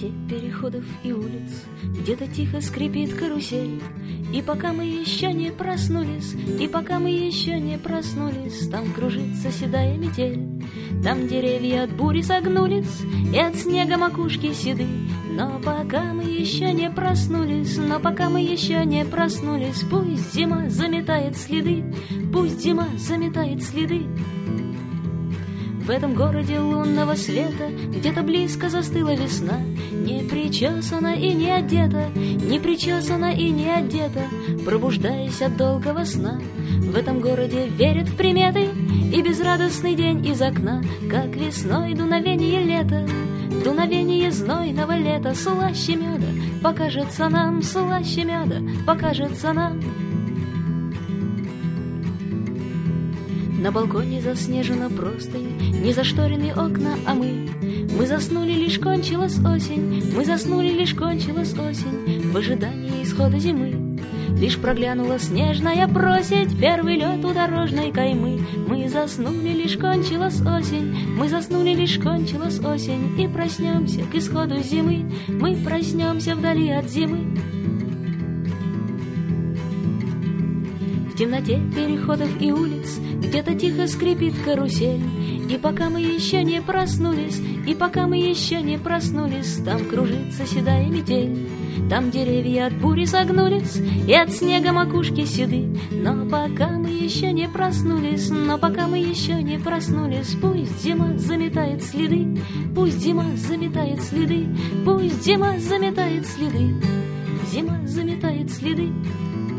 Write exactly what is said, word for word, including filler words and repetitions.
темноте переходов и улиц где-то тихо скрипит карусель. И пока мы еще не проснулись, и пока мы еще не проснулись, там кружится седая метель. Там деревья от бури согнулись, и от снега макушки седы. Но пока мы еще не проснулись, но пока мы еще не проснулись, пусть зима заметает следы, пусть зима заметает следы. В этом городе лунного света где-то близко застыла весна, не причесана и не одета, не причесана и не одета, пробуждаясь от долгого сна. В этом городе верят в приметы и безрадостный день из окна, как весной дуновение лета, дуновение знойного лета, слаще меда покажется нам, слаще меда покажется нам. На балконе заснежена простынь, не зашторены окна, а мы Мы заснули, лишь кончилась осень, мы заснули, лишь кончилась осень, в ожидании исхода зимы. Лишь проглянула снежная просить, первый лед у дорожной каймы. Мы заснули, лишь кончилась осень, мы заснули, лишь кончилась осень, и проснемся к исходу зимы, мы проснемся вдали от зимы. В темноте переходов и улиц где-то тихо скрипит карусель. И пока мы еще не проснулись, и пока мы еще не проснулись, там кружится седая метель. Там деревья от бури согнулись, и от снега макушки седы. Но пока мы еще не проснулись, но пока мы еще не проснулись, пусть зима заметает следы, пусть зима заметает следы, пусть зима заметает следы, зима заметает следы.